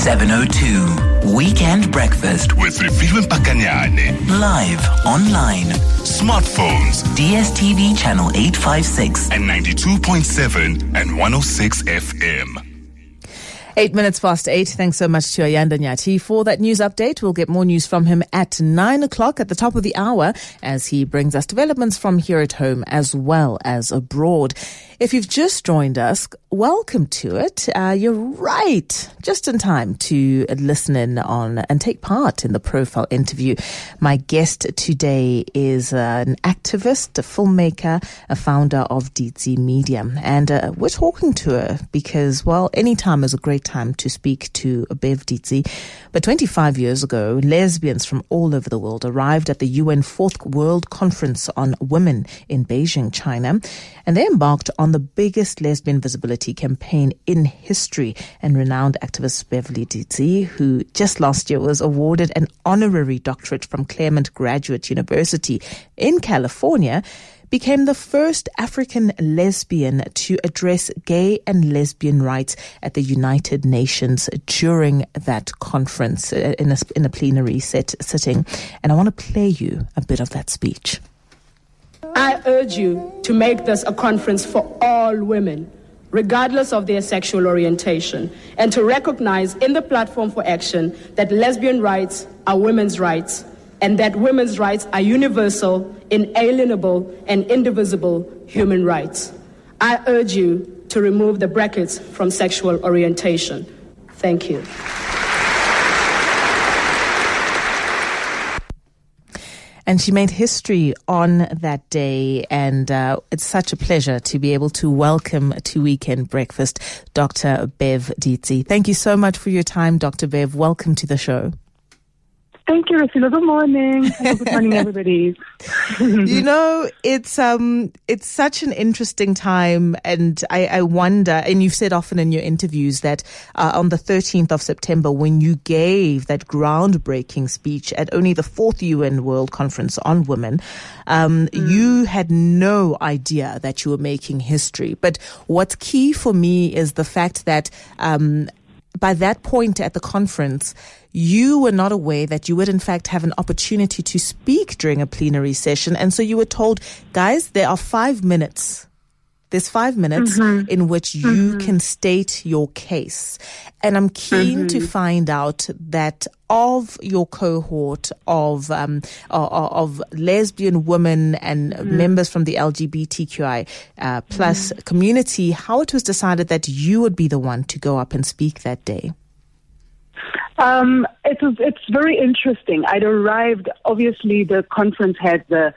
702 Weekend Breakfast with Refilwe Mpakanyane. Live, online, Smartphones, DSTV channel 856 and 92.7 and 106 FM. 8 minutes past 8. Thanks so much to Ayanda Nyati for that news update. We'll get more news from him at 9 o'clock at the top of the hour as he brings us developments from here at home as well as abroad. If you've just joined us, welcome to it. You're right, just in time to listen in on and take part in the profile interview. My guest today is an activist, a filmmaker, a founder of Ditsi Media. And we're talking to her because, well, any time is a great time to speak to Bev Ditsi. But 25 years ago, lesbians from all over the world arrived at the UN 4th World Conference on Women in Beijing, China. And they embarked on the biggest lesbian visibility campaign in history. And renowned activist Beverly Ditsi, who just last year was awarded an honorary doctorate from Claremont Graduate University in California, became the first African lesbian to address gay and lesbian rights at the United Nations during that conference in a plenary sitting. And I want to play you a bit of that speech. I urge you to make this a conference for all women, regardless of their sexual orientation, and to recognize in the platform for action that lesbian rights are women's rights, and that women's rights are universal, inalienable, and indivisible human rights. I urge you to remove the brackets from sexual orientation. Thank you. And she made history on that day, and it's such a pleasure to be able to welcome to Weekend Breakfast Dr. Bev Ditsi. Thank you so much for your time, Dr. Bev. Welcome to the show. Thank you, Rafila. Good morning. Good morning, everybody. You know, it's such an interesting time, and I wonder, and you've said often in your interviews that on the 13th of September, when you gave that groundbreaking speech at only the 4th UN World Conference on Women, you had no idea that you were making history. But what's key for me is the fact that by that point at the conference, you were not aware that you would in fact have an opportunity to speak during a plenary session. And so you were told, guys, there are 5 minutes. There's 5 minutes in which you can state your case. And I'm keen to find out that of your cohort of lesbian women and members from the LGBTQI plus community, how it was decided that you would be the one to go up and speak that day. It's very interesting. I'd arrived, obviously the conference had the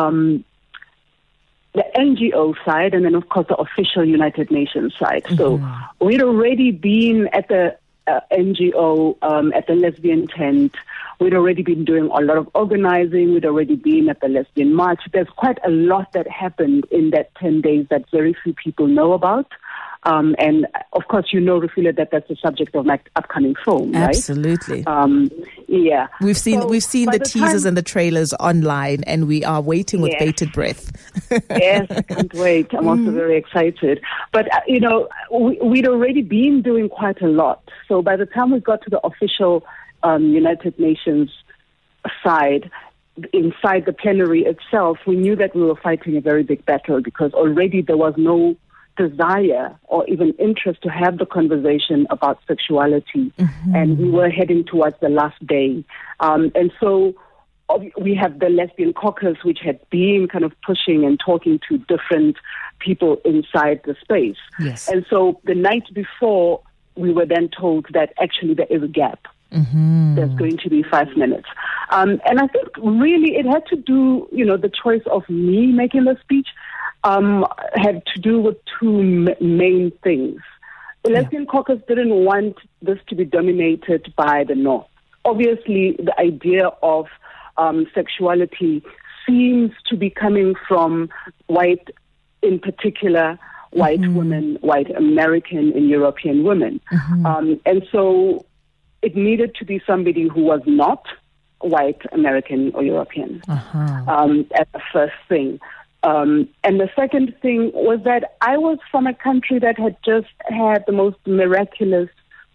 NGO side and then of course the official United Nations side. So we'd already been at the NGO, at the lesbian tent. We'd already been doing a lot of organizing. We'd already been at the lesbian march. There's quite a lot that happened in that 10 days that very few people know about. And of course, you know, Rafila, that's the subject of my upcoming film, right? Absolutely. Yeah. We've seen the teasers and the trailers online, and we are waiting with bated breath. Yes, I can't wait. I'm also very excited. But, you know, we'd already been doing quite a lot. So by the time we got to the official United Nations side, inside the plenary itself, we knew that we were fighting a very big battle because already there was no desire or even interest to have the conversation about sexuality. And we were heading towards the last day. And so we have the Lesbian Caucus, which had been kind of pushing and talking to different people inside the space. Yes. And so the night before, we were then told that actually there is a gap. There's going to be 5 minutes. And I think really it had to do, you know, the choice of me making the speech had to do with two main things. The Lesbian Caucus didn't want this to be dominated by the North. Obviously, the idea of sexuality seems to be coming from white, in particular, white women, white American and European women. And so it needed to be somebody who was not white, American, or European as the first thing. And the second thing was that I was from a country that had just had the most miraculous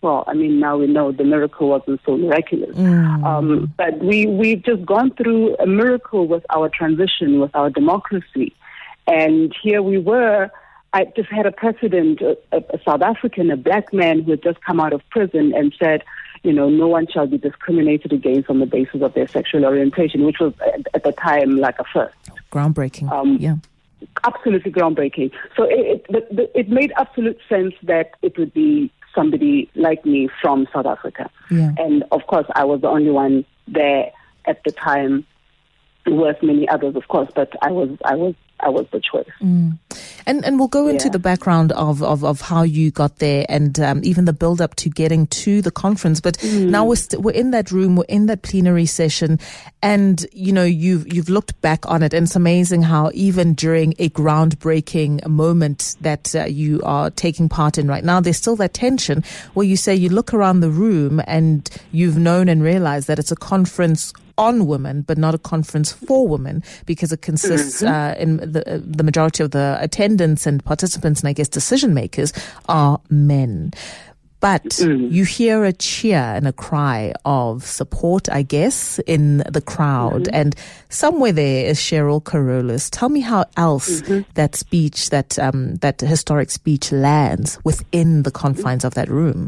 well, I mean, now we know the miracle wasn't so miraculous. But we've just gone through a miracle with our transition, with our democracy. And here we were. I just had a president, a South African, a black man who had just come out of prison and said, no one shall be discriminated against on the basis of their sexual orientation, which was at the time like a first. Groundbreaking. Yeah. Absolutely groundbreaking. So it made absolute sense that it would be somebody like me from South Africa. Yeah. And of course, I was the only one there at the time. There were many others, of course, but I was the choice. And we'll go into the background of how you got there and even the build up to getting to the conference. But now we're in that room, we're in that plenary session, and you've looked back on it, and it's amazing how even during a groundbreaking moment that you are taking part in right now, there's still that tension where you say you look around the room and you've known and realized that it's a conference on women, but not a conference for women, because it consists in the majority of the attendants and participants, and I guess decision makers, are men. But you hear a cheer and a cry of support, I guess, in the crowd. And somewhere there is Cheryl Carolus. Tell me how else that speech, that historic speech lands within the confines of that room.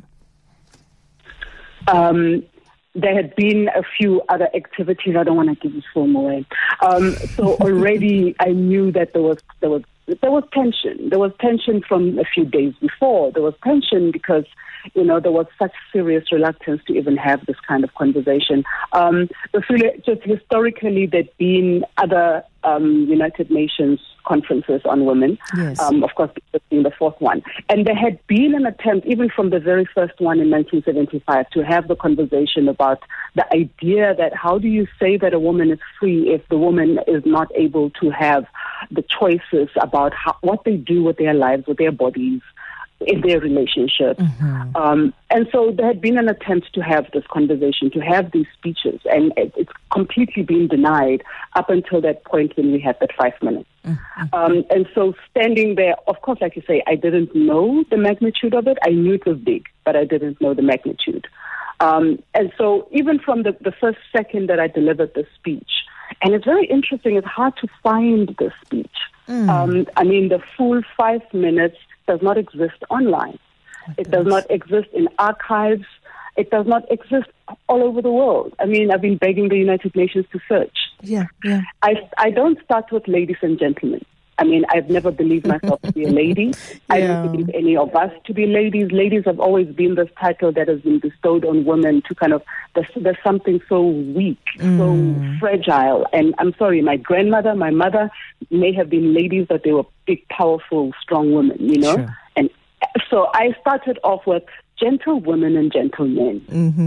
There had been a few other activities. I don't want to give this form away. So already I knew that there was tension. There was tension from a few days before. There was tension because, there was such serious reluctance to even have this kind of conversation. Just historically, there'd been other United Nations conferences on women. Yes. Of course, this being the fourth one. And there had been an attempt, even from the very first one in 1975, to have the conversation about the idea that how do you say that a woman is free if the woman is not able to have the choices about what they do with their lives, with their bodies, in their relationships. And so there had been an attempt to have this conversation, to have these speeches, and it's completely been denied up until that point when we had that 5 minutes. And so standing there, of course, like you say, I didn't know the magnitude of it. I knew it was big, but I didn't know the magnitude. And so even from the first second that I delivered the speech, and it's very interesting, it's hard to find the speech. The full 5 minutes does not exist online. It does not exist in archives. It does not exist all over the world. I've been begging the United Nations to search. Yeah. I don't start with ladies and gentlemen. I've never believed myself to be a lady. I don't believe any of us to be ladies. Ladies have always been this title that has been bestowed on women to kind of, there's something so weak, so fragile. And I'm sorry, my grandmother, my mother may have been ladies, but they were big, powerful, strong women, Sure. And so I started off with gentle women and gentle men.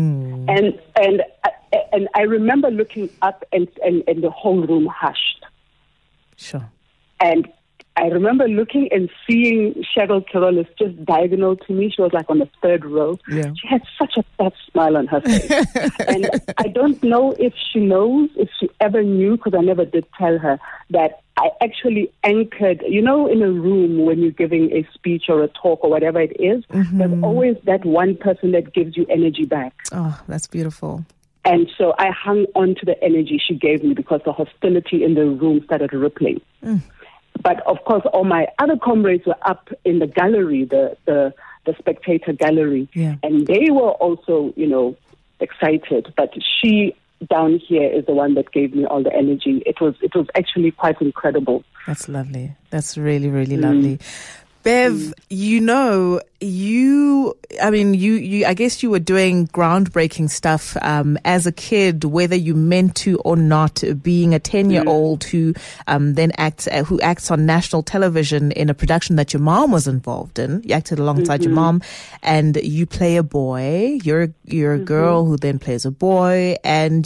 And I remember looking up and the whole room hushed. Sure. And I remember looking and seeing Cheryl Carolus just diagonal to me. She was like on the third row. Yeah. She had such a fat smile on her face. And I don't know if she knows, if she ever knew, because I never did tell her, that I actually anchored, in a room when you're giving a speech or a talk or whatever it is, there's always that one person that gives you energy back. Oh, that's beautiful. And so I hung on to the energy she gave me because the hostility in the room started rippling. But of course, all my other comrades were up in the gallery, the spectator gallery, and they were also, excited. But she down here is the one that gave me all the energy. It was actually quite incredible. That's lovely. That's really, really lovely. Bev, I guess you were doing groundbreaking stuff as a kid, whether you meant to or not, being a 10-year-old who then acts on national television in a production that your mom was involved in. You acted alongside your mom, and you play a boy. You're a girl who then plays a boy, and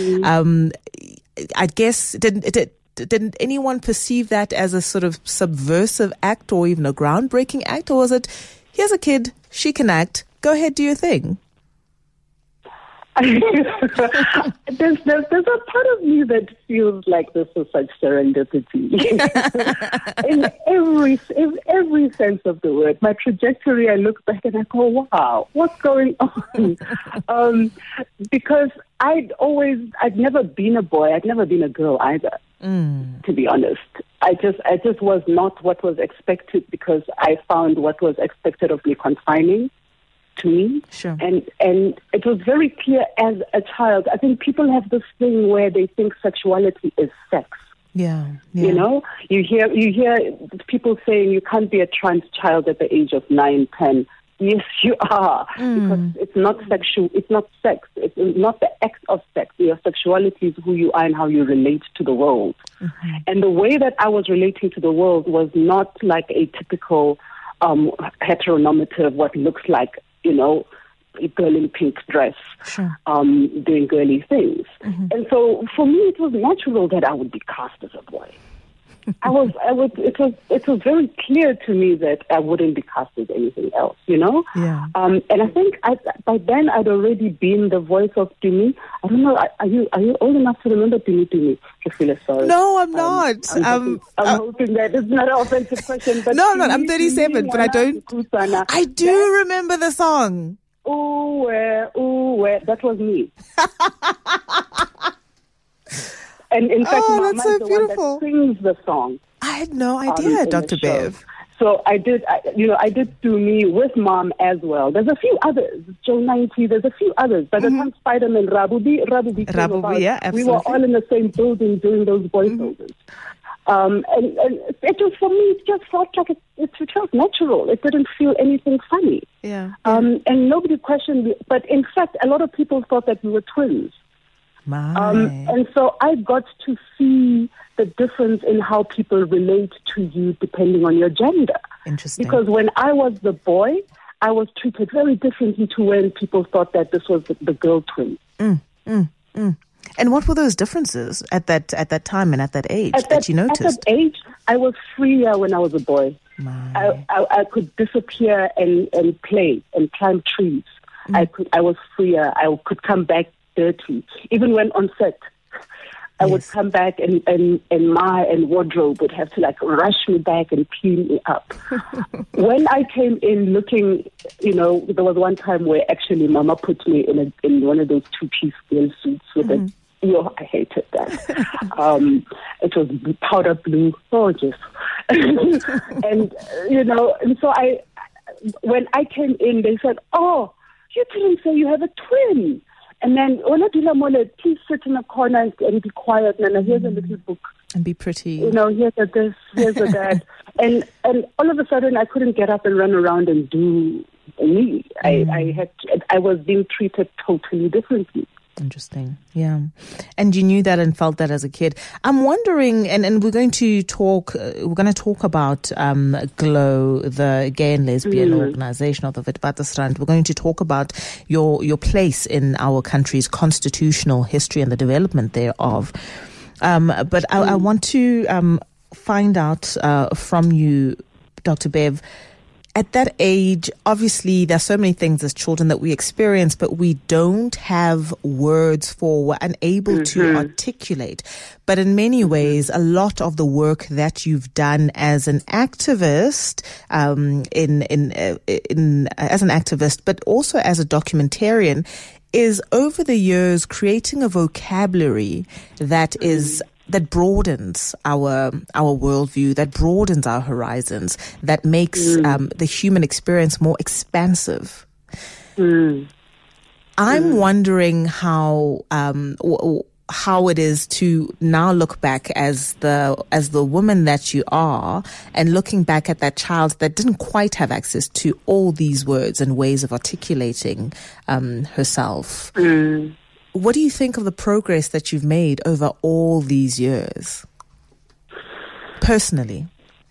I guess didn't anyone perceive that as a sort of subversive act or even a groundbreaking act? Or was it, here's a kid, she can act, go ahead, do your thing? There's a part of me that feels like this is such serendipity in every sense of the word. My trajectory, I look back and I go, wow, what's going on? Because I'd never been a boy. I'd never been a girl either. To be honest, I just was not what was expected, because I found what was expected of me confining to me. Sure. And it was very clear as a child. I think people have this thing where they think sexuality is sex. Yeah. You know, you hear people saying you can't be a trans child at the age of 9, 10. Yes, you are, because it's not sexual. It's not sex. It's not the act of sex. Your sexuality is who you are and how you relate to the world. And the way that I was relating to the world was not like a typical heteronormative, what looks like, you know, a girl in pink dress, doing girly things. And so for me, it was natural that I would be cast as a boy. It was very clear to me that I wouldn't be cast as anything else, you know? Yeah. And I think by then I'd already been the voice of Dumi. I don't know, are you old enough to remember Dumi? I feel sorry. No, I'm not. I'm hoping that it's not an offensive question. But no, I'm 37, but I don't. I do remember the song. Ooh, where, that was me. And in fact, Mama is the beautiful. one that sings the song. I had no idea, Dr. Bev. So I did Do Me with Mom as well. There's a few others, Joe 90, there's a few others. By the time Spider-Man, Rabubi came about, yeah, absolutely. we were all in the same building doing those voiceovers. And it was, for me, it just felt like it felt natural. It didn't feel anything funny. Yeah. And nobody questioned it. But in fact, a lot of people thought that we were twins. And so I got to see the difference in how people relate to you depending on your gender. Interesting. Because when I was the boy, I was treated very differently to when people thought that this was the girl twin. And what were those differences at that time and at that age that you noticed? At that age, I was freer when I was a boy. I could disappear and play and climb trees. I was freer. I could come back dirty. Even when on set, I would come back and Ma and wardrobe would have to like rush me back and clean me up. When I came in looking, you know, there was one time where actually Mama put me in one of those 2-piece girl suits with a, I hated that. It was powder blue, gorgeous. And, you know, and so when I came in, they said, "Oh, you didn't say you have a twin." And then, please sit in a corner and be quiet. Nana, here's a little book. And be pretty. You know, here's a this, here's a that. And all of a sudden, I couldn't get up and run around and do me. I was being treated totally differently. Interesting. Yeah. And you knew that and felt that as a kid. I'm wondering, and we're going to talk about GLOW, the gay and lesbian organization of the Witwatersrand. We're going to talk about your place in our country's constitutional history and the development thereof. But I want to find out from you, Dr. Bev, at that age, obviously, there's so many things as children that we experience, but we don't have words for, we're unable to articulate. But in many ways, a lot of the work that you've done as an activist, as an activist, but also as a documentarian, is over the years creating a vocabulary that broadens our worldview, that broadens our horizons, that makes the human experience more expansive. I'm wondering how it is to now look back as the woman that you are, and looking back at that child that didn't quite have access to all these words and ways of articulating herself. What do you think of the progress that you've made over all these years, personally?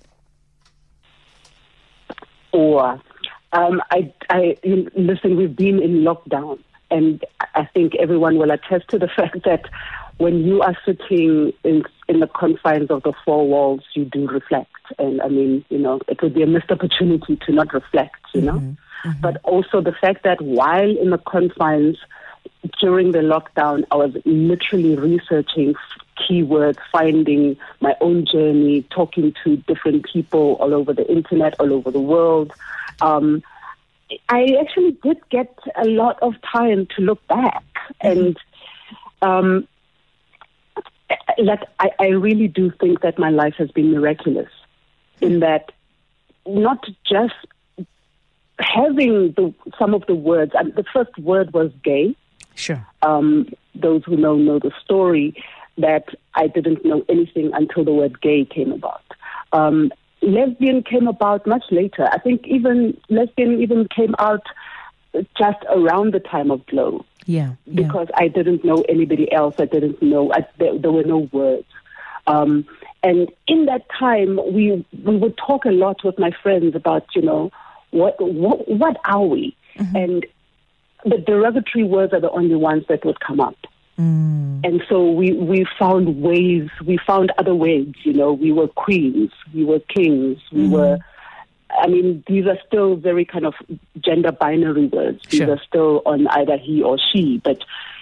Listen, we've been in lockdown, and I think everyone will attest to the fact that when you are sitting in the confines of the four walls, you do reflect. And I mean, you know, it would be a missed opportunity to not reflect, you know. But also the fact that while in the confines, during the lockdown, I was literally researching keywords, finding my own journey, talking to different people all over the internet, all over the world. I actually did get a lot of time to look back, and I really do think that my life has been miraculous in that not just having some of the words. The first word was gay. Sure. Those who know the story, that I didn't know anything until the word gay came about. Lesbian came about much later. I think lesbian even came out just around the time of Glow. Yeah. Because I didn't know anybody else. I didn't know. There were no words. And in that time, we would talk a lot with my friends about, what are we? Mm-hmm. And the derogatory words are the only ones that would come up. Mm. And so we found ways, we found other ways, we were queens, we were kings, we were, these are still very kind of gender binary words. These are still on either he or she, but,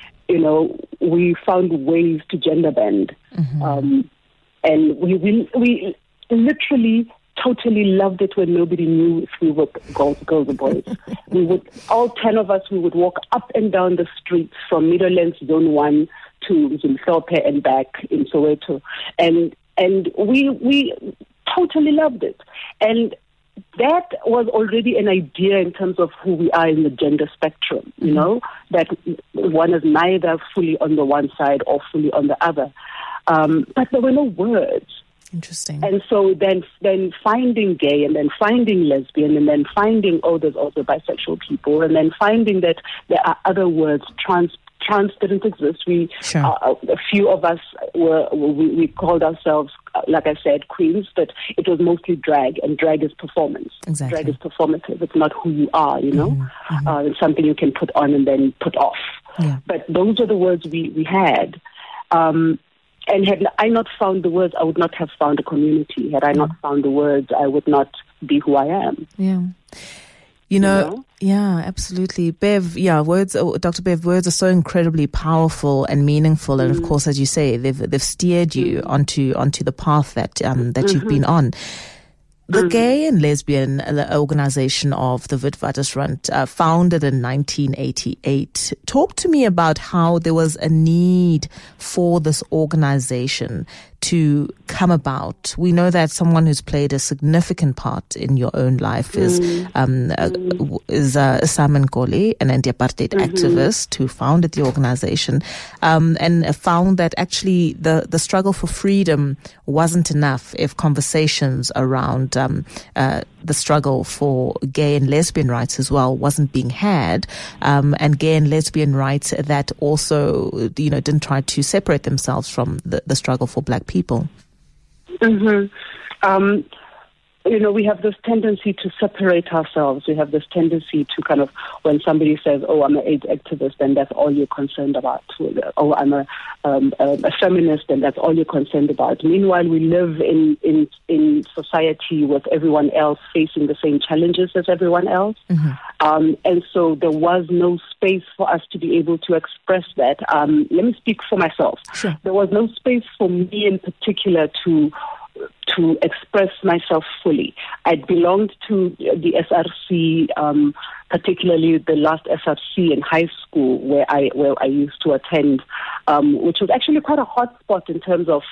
we found ways to gender bend. Mm-hmm. And we literally totally loved it when nobody knew if we were girls or boys. All 10 of us, we would walk up and down the streets from Meadowlands Zone 1 to Zimhlophe and back in Soweto. And we totally loved it. And that was already an idea in terms of who we are in the gender spectrum, that one is neither fully on the one side or fully on the other. But there were no words. Interesting. And so then finding gay, and then finding lesbian, and then finding, there's also bisexual people, and then finding that there are other words. Trans didn't exist. A few of us we called ourselves, like I said, queens, but it was mostly drag, and drag is performance. Exactly. Drag is performative. It's not who you are, Mm-hmm. It's something you can put on and then put off. Yeah. But those are the words we had. And had I not found the words, I would not have found a community. Had I not found the words, I would not be who I am. Yeah. Yeah, absolutely. Bev, words, Dr. Bev, words are so incredibly powerful and meaningful. And of course, as you say, they've steered you onto the path that you've been on. The Gay and Lesbian Organization of the Witwatersrand, founded in 1988. Talk to me about how there was a need for this organization to come about. We know that someone who's played a significant part in your own life is Simon Goli, an anti-apartheid activist who founded the organization, and found that actually the struggle for freedom wasn't enough if conversations around the struggle for gay and lesbian rights as well wasn't being had, and gay and lesbian rights that also, didn't try to separate themselves from the struggle for black people. Mm-hmm. We have this tendency to separate ourselves. We have this tendency to kind of, when somebody says, I'm an AIDS activist, and that's all you're concerned about. I'm a feminist, and that's all you're concerned about. Meanwhile, we live in society with everyone else facing the same challenges as everyone else. Mm-hmm. And so there was no space for us to be able to express that. Let me speak for myself. Sure. There was no space for me in particular to express myself fully. I belonged to the SRC, particularly the last SRC in high school where I used to attend, which was actually quite a hot spot in terms of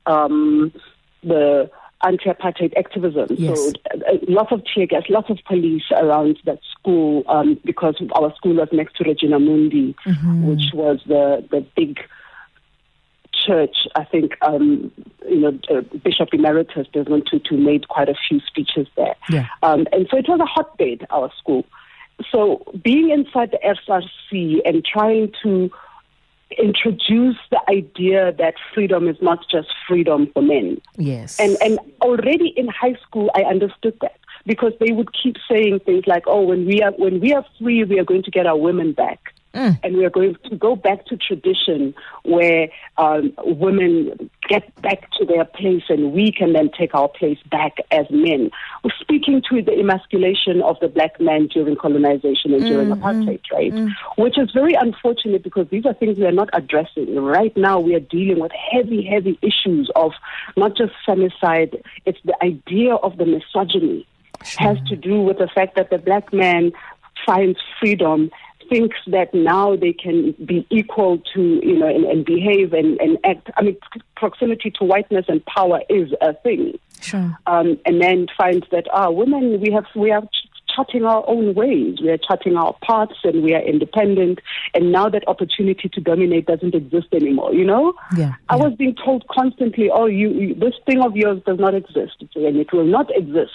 the anti-apartheid activism. Yes. So lots of tear gas, lots of police around that school, because our school was next to Regina Mundi, which was the big church. I think Bishop Emeritus Desmond Tutu made quite a few speeches there. Yeah. And so it was a hotbed, our school. So being inside the SRC and trying to introduce the idea that freedom is not just freedom for men. Yes. And already in high school I understood that, because they would keep saying things like, when we are free, we are going to get our women back. And we are going to go back to tradition where women get back to their place and we can then take our place back as men. We're speaking to the emasculation of the black man during colonization and during apartheid, right? Which is very unfortunate because these are things we are not addressing. Right now we are dealing with heavy, heavy issues of not just femicide, it's the idea of the misogyny. Has to do with the fact that the black man finds freedom, thinks that now they can be equal to, and behave and act. I mean, proximity to whiteness and power is a thing. Sure. And then finds that, women, we are charting our own ways. We are charting our paths and we are independent. And now that opportunity to dominate doesn't exist anymore, Yeah. I was being told constantly, you this thing of yours does not exist. And it will not exist.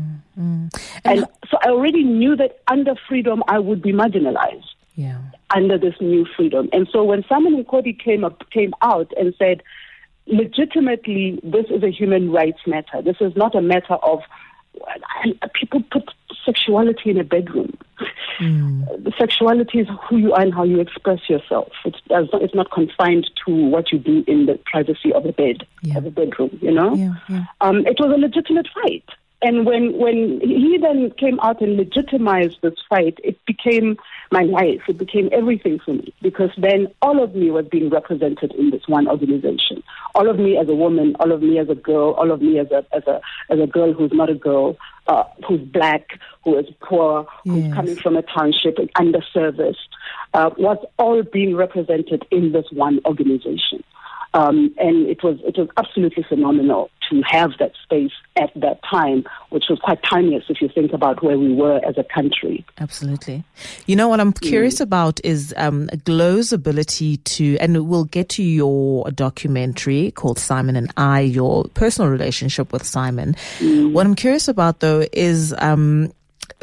And so I already knew that under freedom, I would be marginalized. Yeah. Under this new freedom. And so when Simon Nkosi came out and said, legitimately, this is a human rights matter. This is not a matter of people put sexuality in a bedroom. Sexuality is who you are and how you express yourself. It's not confined to what you do in the privacy of a bed, of a bedroom, It was a legitimate fight. And when he then came out and legitimized this fight, it became my life. It became everything for me because then all of me was being represented in this one organization. All of me as a woman, all of me as a girl, all of me as a girl who's not a girl, who's black, who is poor, who's coming from a township and underserviced, was all being represented in this one organization. And it was absolutely phenomenal to have that space at that time, which was quite timeless if you think about where we were as a country. Absolutely. What I'm curious about is Glow's ability to, and we'll get to your documentary called Simon and I, your personal relationship with Simon. What I'm curious about, though, is and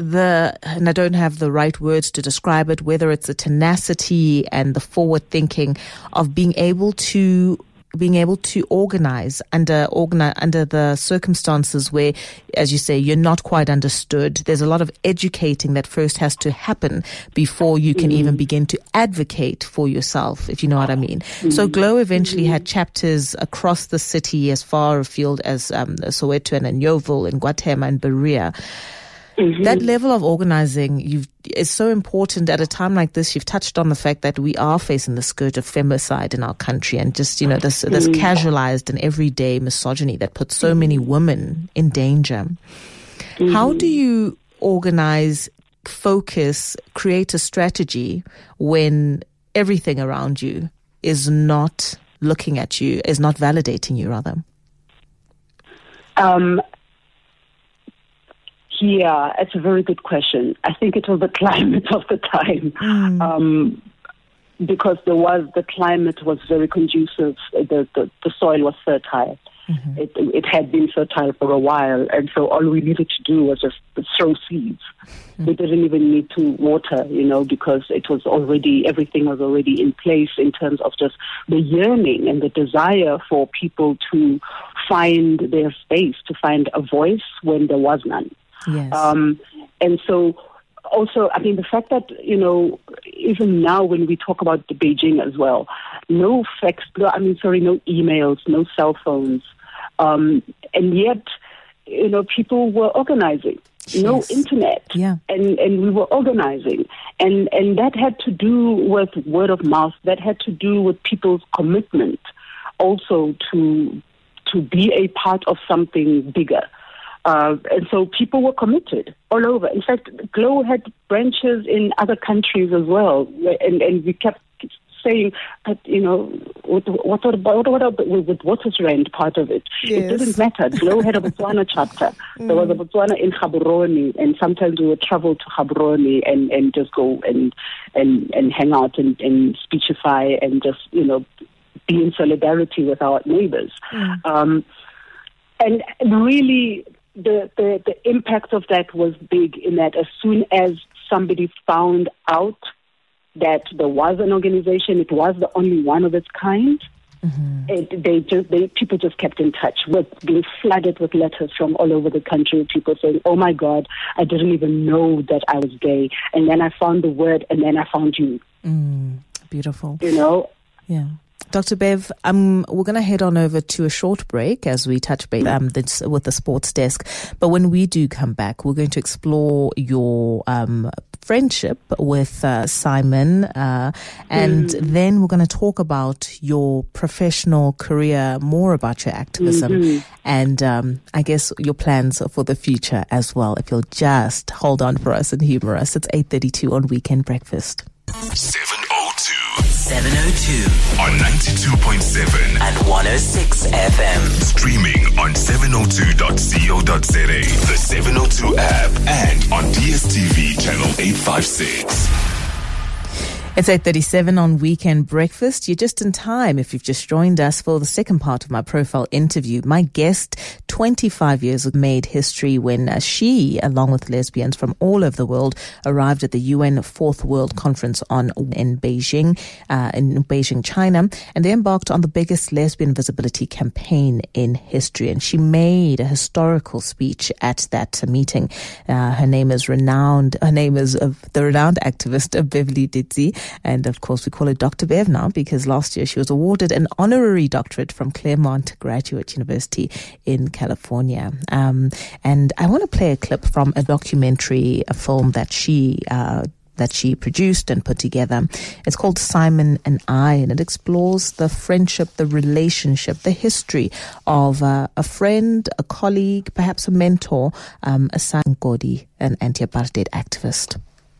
I don't have the right words to describe it, whether it's the tenacity and the forward thinking of being able to organize under the circumstances where, as you say, you're not quite understood. There's a lot of educating that first has to happen before you can even begin to advocate for yourself, if you know what I mean. So Glow eventually had chapters across the city as far afield as Soweto and Yeoville and Guatemala and Berea. That level of organizing is so important at a time like this. You've touched on the fact that we are facing the scourge of femicide in our country and just, this casualized and everyday misogyny that puts so many women in danger. How do you organize, focus, create a strategy when everything around you is not looking at you, is not validating you, rather? Yeah, it's a very good question. I think it was the climate of the time, because the climate was very conducive. The soil was fertile. It had been fertile for a while, and so all we needed to do was just throw seeds. We didn't even need to water, because it was everything was already in place in terms of just the yearning and the desire for people to find their space, to find a voice when there was none. Yes. And so also, the fact that, even now when we talk about the Beijing as well, no emails, no cell phones. And yet, people were organizing. Yes. No internet. Yeah. And we were organizing. And that had to do with word of mouth. That had to do with people's commitment also to be a part of something bigger. And so people were committed all over. In fact, Glow had branches in other countries as well. And we kept saying that, what about with Watersrand part of it? Yes. It didn't matter. Glow had a Botswana chapter. There was a Botswana in Gaborone, and sometimes we would travel to Gaborone and just go and hang out and speechify and just, be in solidarity with our neighbors. And really, the impact of that was big in that as soon as somebody found out that there was an organization, it was the only one of its kind, People just kept in touch, with being flooded with letters from all over the country, people saying, "Oh my God, I didn't even know that I was gay, and then I found the word, and then I found you." Beautiful. You know? Yeah. Dr. Bev, we're going to head on over to a short break as we touch base with the sports desk. But when we do come back, we're going to explore your friendship with Simon, and then we're going to talk about your professional career, more about your activism, and I guess your plans for the future as well. If you'll just hold on for us and humor us. It's 8:32 on Weekend Breakfast. 702 on 92.7 and 106 FM. Streaming on 702.co.za, the 702 app, and on DSTV channel 856. It's 8:37 on Weekend Breakfast. You're just in time if you've just joined us for the second part of my profile interview. My guest, 25 years ago, made history when she, along with lesbians from all over the world, arrived at the UN Fourth World Conference in Beijing, China, and they embarked on the biggest lesbian visibility campaign in history. And she made a historical speech at that meeting. Her name is the renowned activist Beverly Ditzi. And of course, we call her Dr. Bev now because last year she was awarded an honorary doctorate from Claremont Graduate University in California. And I want to play a clip from a documentary, a film that she produced and put together. It's called Simon and I, and it explores the friendship, the relationship, the history of a friend, a colleague, perhaps a mentor, Simon Nkodi, an anti-apartheid activist.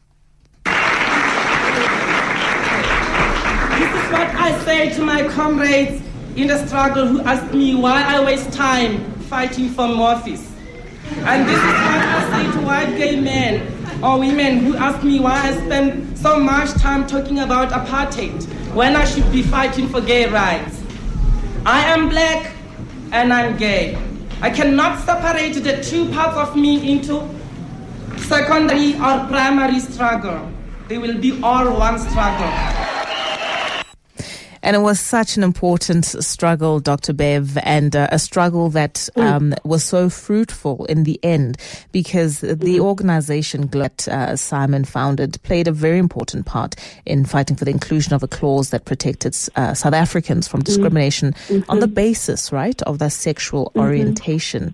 This is what I say to my comrades in the struggle who ask me why I waste time fighting for Morphis. And this is what I say to white gay men or women who ask me why I spend so much time talking about apartheid when I should be fighting for gay rights. I am black and I'm gay. I cannot separate the two parts of me into secondary or primary struggle. They will be all one struggle. And it was such an important struggle, Dr. Bev, and a struggle that was so fruitful in the end because the organization that Simon founded played a very important part in fighting for the inclusion of a clause that protected South Africans from discrimination on the basis, right, of their sexual orientation.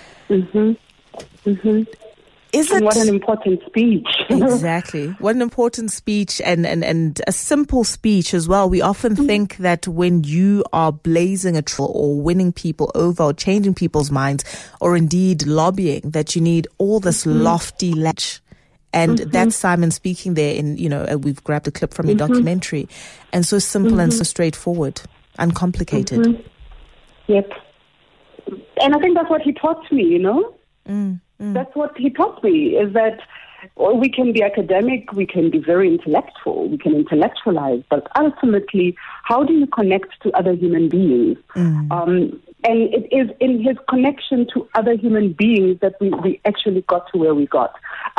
And what an important speech. Exactly. What an important speech and a simple speech as well. We often think that when you are blazing a trail or winning people over or changing people's minds or indeed lobbying that you need all this lofty language. And that's Simon speaking there we've grabbed a clip from your documentary. And so simple and so straightforward, uncomplicated. Yep. And I think that's what he taught me, That's what he taught me, is that we can be academic, we can be very intellectual, we can intellectualize, but ultimately, how do you connect to other human beings? And it is in his connection to other human beings that we actually got to where we got.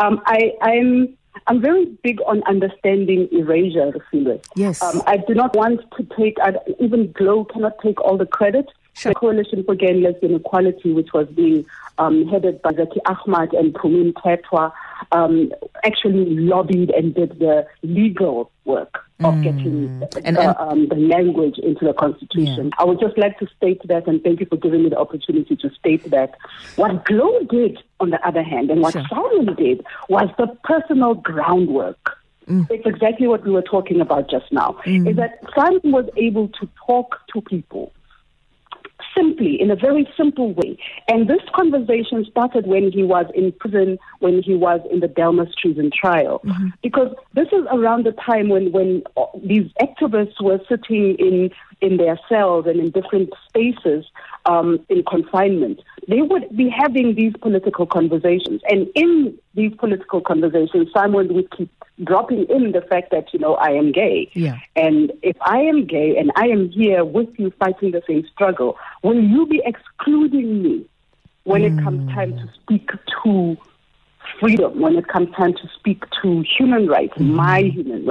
I'm very big on understanding erasure, Rufile. Yes. I do not want to even GLOW cannot take all the credit. Sure. The Coalition for Gay and Lesbian Equality, which was being headed by Zaki Ahmad and Pumin Tetwa, actually lobbied and did the legal work of getting the language into the Constitution. Yeah. I would just like to state that, and thank you for giving me the opportunity to state that. What GLOW did, on the other hand, and what Simon did, was the personal groundwork. It's exactly what we were talking about just now, is that Simon was able to talk to people simply, in a very simple way. And this conversation started when he was in prison, when he was in the Delmas treason trial. Because this is around the time when these activists were sitting in their cells and in different spaces in confinement. They would be having these political conversations. And in these political conversations, Simon would keep dropping in the fact that, I am gay. Yeah. And if I am gay and I am here with you fighting the same struggle, will you be excluding me when it comes time to speak to freedom, when it comes time to speak to human rights, my human rights?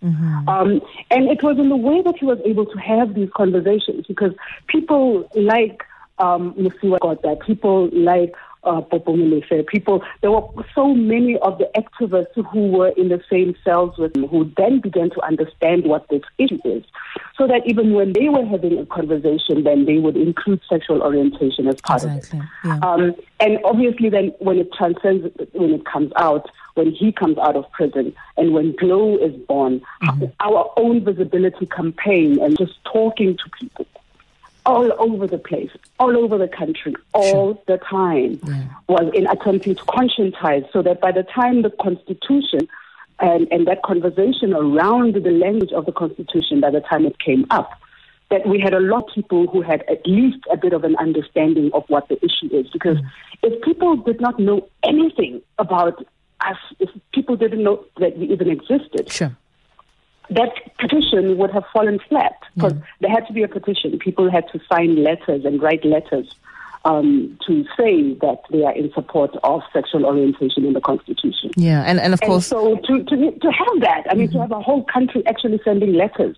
And it was in the way that he was able to have these conversations, because people like Mosiuoa got that, people like Popo Molefe, there were so many of the activists who were in the same cells with him, who then began to understand what this issue is, so that even when they were having a conversation, then they would include sexual orientation as part of it. Yeah. And obviously then when it transcends, when it comes out, when he comes out of prison, and when Glow is born, our own visibility campaign and just talking to people all over the place, all over the country, all the time, was in attempting to conscientize, so that by the time the Constitution and that conversation around the language of the Constitution, by the time it came up, that we had a lot of people who had at least a bit of an understanding of what the issue is. Because if people did not know anything about us, if people didn't know that we even existed, that petition would have fallen flat, because there had to be a petition. People had to sign letters and write letters to say that they are in support of sexual orientation in the Constitution. Yeah, and of course... So to have that, I mean, to have a whole country actually sending letters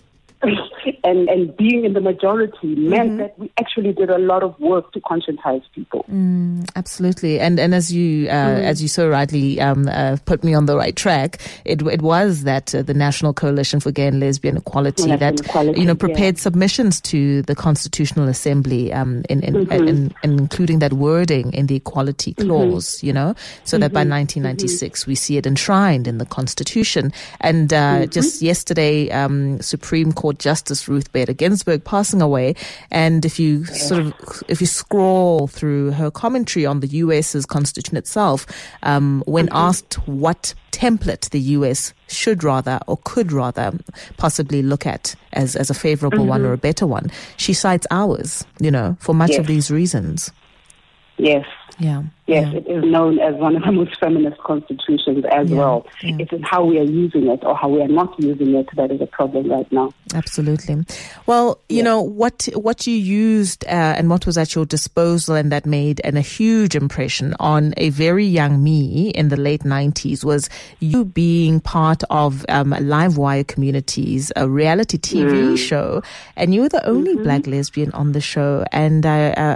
and being in the majority meant that we actually did a lot of work to conscientize people. Absolutely, and as you so rightly put me on the right track, it was that the National Coalition for Gay and Lesbian Equality prepared submissions to the Constitutional Assembly in including that wording in the Equality Clause, so that by 1996 we see it enshrined in the Constitution. And just yesterday, Supreme Court Justice Ruth Bader Ginsburg passing away, and if you scroll through her commentary on the US's Constitution itself, when asked what template the US should rather or could rather possibly look at as a favorable one or a better one, she cites ours, for much of these reasons. Yes. Yeah. Yes, it is known as one of the most feminist constitutions as well. Yeah. It is how we are using it or how we are not using it that is a problem right now. Absolutely. Well, what you used and what was at your disposal and that made a huge impression on a very young me in the late 90s was you being part of Livewire Community's a reality TV show, and you were the only black lesbian on the show. And,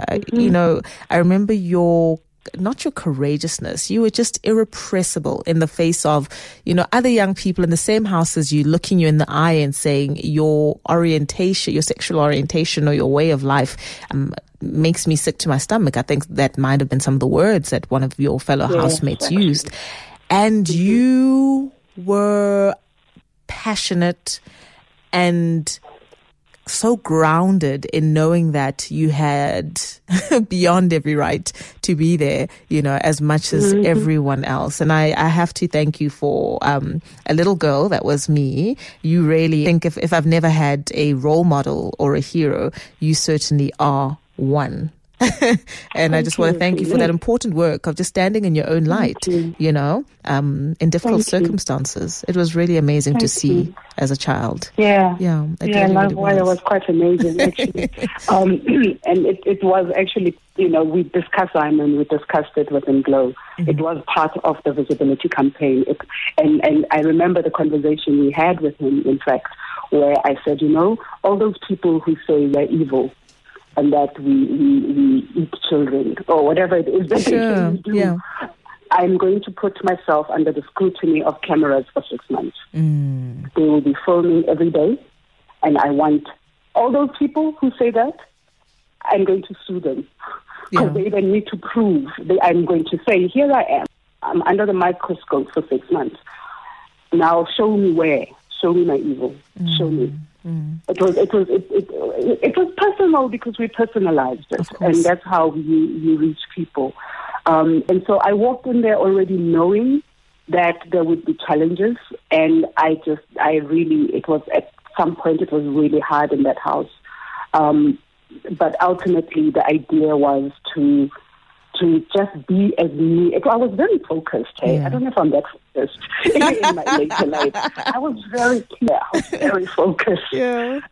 I remember not your courageousness, you were just irrepressible in the face of, other young people in the same house as you looking you in the eye and saying your orientation, your sexual orientation or your way of life makes me sick to my stomach. I think that might have been some of the words that one of your fellow housemates used. And you were passionate and so grounded in knowing that you had beyond every right to be there, as much as everyone else. And I have to thank you for a little girl that was me. You really think if I've never had a role model or a hero, you certainly are one. And I just want to thank you for that important work of just standing in your own light, in difficult circumstances. It was really amazing to see as a child. Livewire was quite amazing, actually. And it was actually, we discussed Simon, we discussed it within Glow. It was part of the visibility campaign. And I remember the conversation we had with him, in fact, where I said, all those people who say we're evil, and that we eat children or whatever it is that we do. Yeah. I'm going to put myself under the scrutiny of cameras for 6 months. They will be filming every day, and I want all those people who say that, I'm going to sue them. Because they then need to prove. I'm going to say, here I am. I'm under the microscope for 6 months. Now show me where. Show me my evil. Show me. It was personal because we personalized it, and that's how you reach people. And so I walked in there already knowing that there would be challenges, and it was at some point it was really hard in that house. But ultimately the idea was to just be as me. I was very focused. Hey? I don't know if I'm that focused in my later life. I was very clear. I was very focused.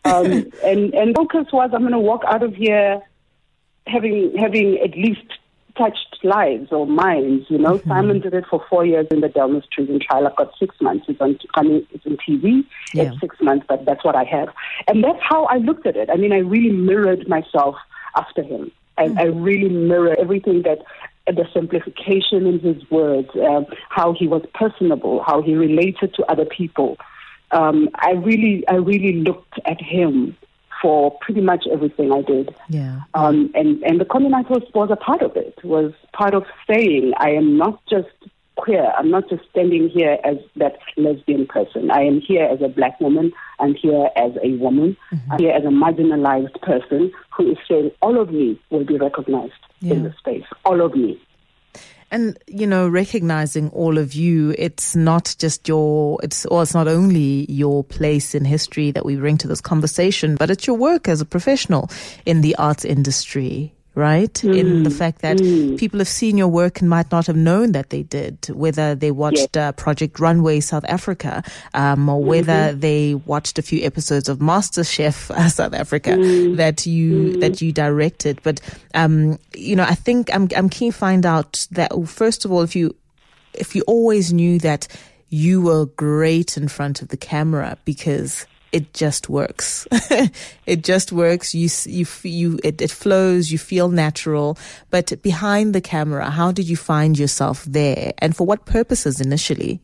And focus was I'm going to walk out of here having at least touched lives or minds, you know. Simon did it for 4 years in the Delmas Treason trial. I've got 6 months. It's on TV. Yeah. It's 6 months, but that's what I have. And that's how I looked at it. I mean, I really mirrored myself after him. I really mirrored everything that, the simplification in his words, how he was personable, how he related to other people. I really looked at him for pretty much everything I did. Yeah. And the Communite was a part of it, was part of saying, I am not just queer, I'm not just standing here as that lesbian person. I am here as a black woman, I'm here as a woman, I'm here as a marginalized person who is saying all of me will be recognized in the space, all of me. And, you know, recognizing all of you, it's not just it's not only your place in history that we bring to this conversation, but it's your work as a professional in the arts industry, right? In the fact that people have seen your work and might not have known that they did, whether they watched Project Runway South Africa, or whether they watched a few episodes of MasterChef South Africa that you directed. But you know, I think I'm keen to find out that, first of all, if you always knew that you were great in front of the camera, because it just works. It just works. It flows. You feel natural. But behind the camera, how did you find yourself there, and for what purposes initially?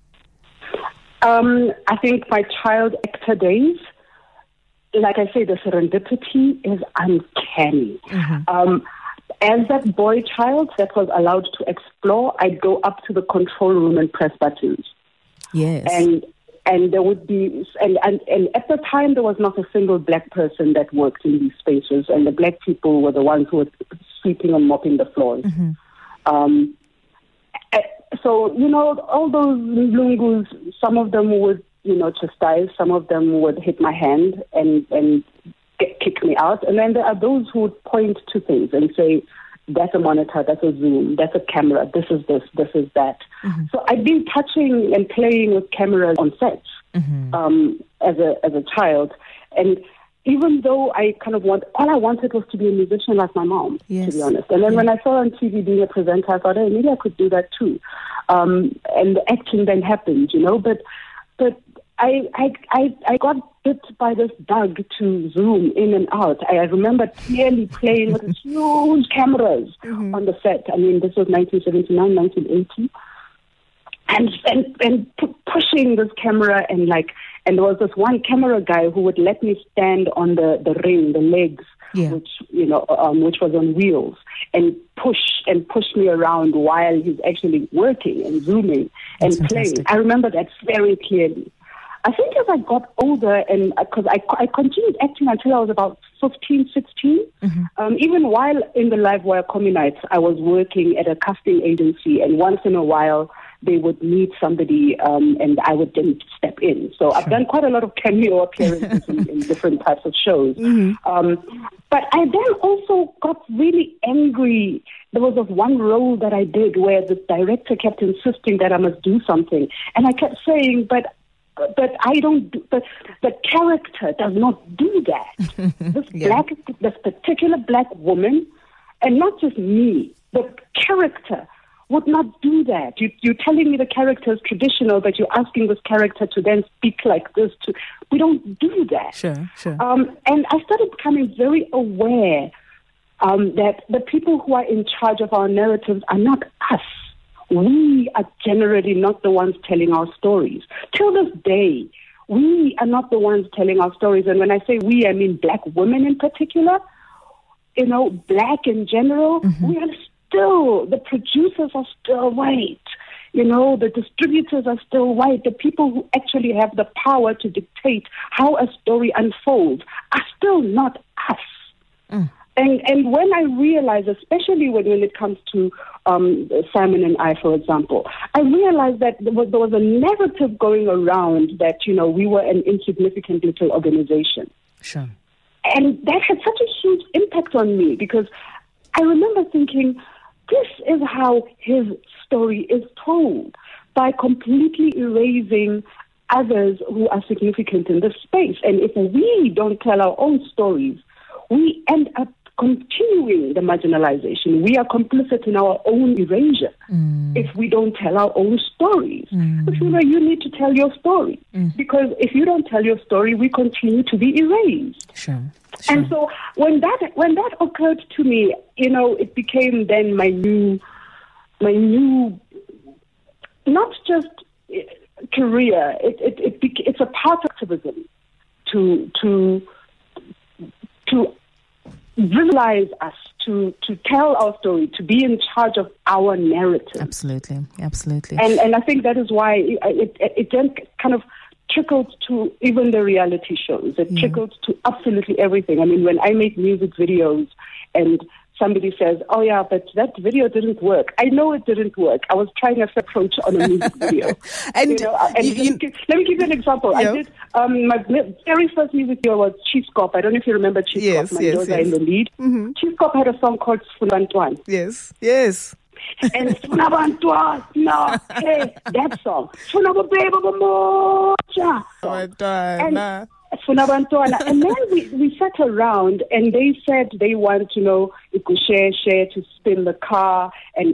I think my child actor days, like I say, the serendipity is uncanny. As that boy child that was allowed to explore, I'd go up to the control room and press buttons. Yes. And there would be, and at the time there was not a single black person that worked in these spaces, and the black people were the ones who were sweeping and mopping the floors. So, you know, all those lungus, some of them would, you know, chastise, some of them would hit my hand and kick me out. And then there are those who would point to things and say, that's a monitor, that's a Zoom, that's a camera, this is this is that. So I've been touching and playing with cameras on sets as a child. And even though I kind of all I wanted was to be a musician like my mom, to be honest. And then when I saw on TV being a presenter, I thought, hey, maybe I could do that too. And the acting then happened, you know. But I got bit by this bug to zoom in and out. I remember clearly playing with huge cameras on the set. I mean, this was 1979, 1980. And pushing this camera and there was this one camera guy who would let me stand on the ring, the legs, which was on wheels, and push me around while he's actually working and zooming and playing. I remember that very clearly. I think as I got older, and because I continued acting until I was about 15, 16, even while in the Livewire Communites, I was working at a casting agency, and once in a while they would need somebody, and I would then step in. So I've done quite a lot of cameo appearances in different types of shows. But I then also got really angry. There was this one role that I did where the director kept insisting that I must do something, and I kept saying, but I don't. But the character does not do that. This particular black woman, and not just me, the character would not do that. You're telling me the character is traditional, but you're asking this character to then speak like this. We don't do that. Sure. And I started becoming very aware that the people who are in charge of our narratives are not us. We are generally not the ones telling our stories. Till this day, we are not the ones telling our stories. And when I say we, I mean black women in particular, you know, black in general. We are still, the producers are still white. You know, the distributors are still white. The people who actually have the power to dictate how a story unfolds are still not us. And when I realized, especially when it comes to Simon and I, for example, I realized that there was a narrative going around that, you know, we were an insignificant little organization. Sure. And that had such a huge impact on me, because I remember thinking, this is how his story is told, by completely erasing others who are significant in this space. And if we don't tell our own stories, we end up continuing the marginalization. We are complicit in our own erasure if we don't tell our own stories. But you need to tell your story, because if you don't tell your story, we continue to be erased. Sure. And so when that occurred to me, it became then my new, not just career. It's a part of activism to visualize us, to tell our story, to be in charge of our narrative. Absolutely. And I think that is why it then kind of trickled to even the reality shows. It trickled to absolutely everything. I mean, when I make music videos and somebody says, "Oh yeah, but that video didn't work," I know it didn't work. I was trying a approach on a music video. Let me give you an example. I did my very first music video was Chief Cop. I don't know if you remember Chief Cop. Mendoza in the lead. Chief Cop had a song called Funabantwana. Yes. And Funabantwana, no, hey, that song. Funabantwana. And then we sat around and they said they want to share to spin the car and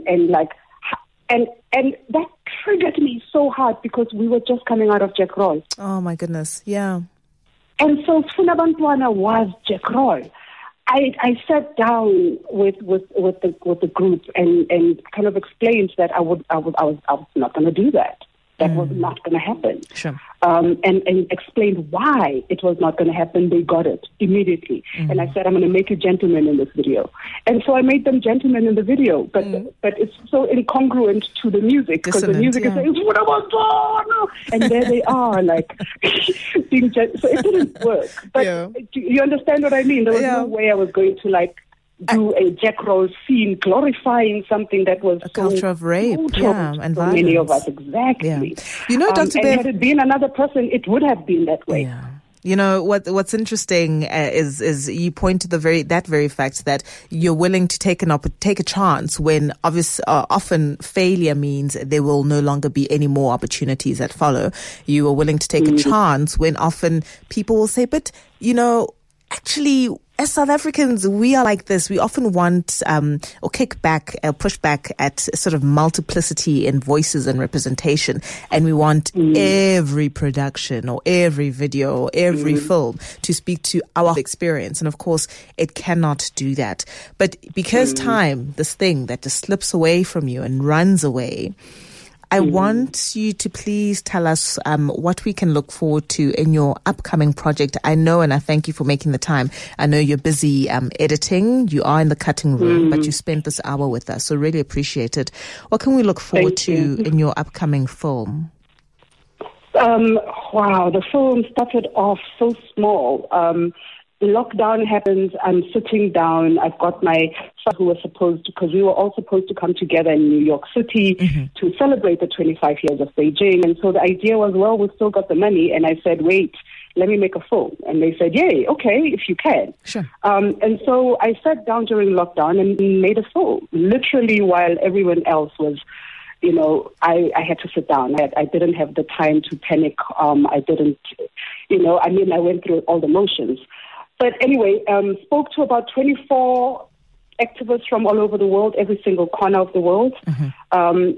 that triggered me so hard because we were just coming out of Jack Roy. Oh my goodness, yeah. And so Funabantwana was Jack Roy. I sat down with the group and kind of explained that I was not going to do that. That was not going to happen. Sure. And explained why it was not going to happen. They got it immediately. And I said, I'm going to make you gentlemen in this video. And so I made them gentlemen in the video. But it's so incongruent to the music, because the music is saying, and there they are, like, being so it didn't work. But you understand what I mean? There was no way I was going to, like, do a Jack Roll scene glorifying something that was a culture of rape, and violence. Many of us, exactly. Yeah. Dr. Bev, had it been another person, it would have been that way. Yeah. What's interesting is you point to that very fact that you're willing to take a chance when often failure means there will no longer be any more opportunities that follow. You are willing to take a chance when often people will say, but actually, as South Africans, we are like this. We often want or kick back, push back at sort of multiplicity in voices and representation. And we want every production or every video or every film to speak to our experience. And of course, it cannot do that. But because time, this thing that just slips away from you and runs away, I want you to please tell us what we can look forward to in your upcoming project. I know, and I thank you for making the time. I know you're busy editing. You are in the cutting room, but you spent this hour with us, so really appreciate it. What can we look forward to in your upcoming film? Wow, the film started off so small. The lockdown happens, I'm sitting down, I've got my son who was because we were all supposed to come together in New York City to celebrate the 25 years of Beijing. And so the idea was, well, we've still got the money. And I said, wait, let me make a film. And they said, yay, okay, if you can. Sure. And so I sat down during lockdown and made a film, literally while everyone else was, I had to sit down. I didn't have the time to panic. I didn't, I went through all the motions. But anyway, spoke to about 24 activists from all over the world, every single corner of the world, on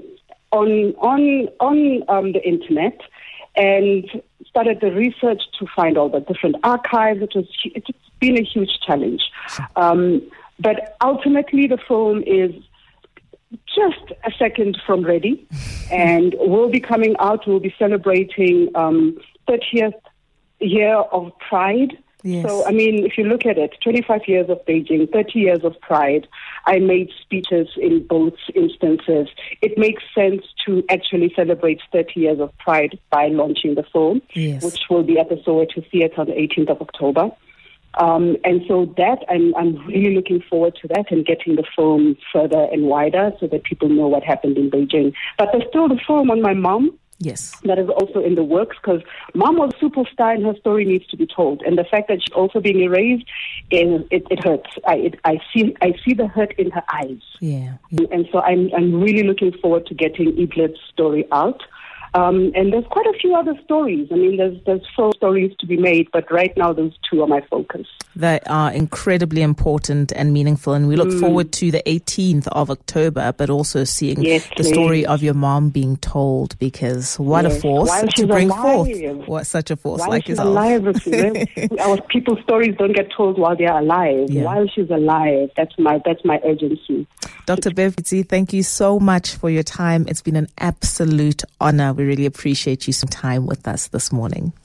the internet, and started the research to find all the different archives. It's been a huge challenge. But ultimately, the film is just a second from ready, and we'll be coming out. We'll be celebrating 30th year of Pride. Yes. So, I mean, if you look at it, 25 years of Beijing, 30 years of Pride. I made speeches in both instances. It makes sense to actually celebrate 30 years of Pride by launching the film, which will be at the Soweto Theatre on the 18th of October. And so that, I'm really looking forward to that and getting the film further and wider so that people know what happened in Beijing. But there's still the film on my mom. Yes. That is also in the works, because mom was a superstar and her story needs to be told. And the fact that she's also being erased, it hurts. I see the hurt in her eyes. Yeah. And so I'm really looking forward to getting Evelyn's story out. And there's quite a few other stories. I mean, there's 4 stories to be made, but right now those 2 are my focus. They are incredibly important and meaningful, and we look forward to the 18th of October, but also seeing the story of your mom being told, because what a force to bring forth. What such a force like yourself. Alive, our people's stories don't get told while they're alive. Yeah. While she's alive, that's my urgency. Dr. Bev Coetzee, thank you so much for your time. It's been an absolute honor. We really appreciate you some time with us this morning.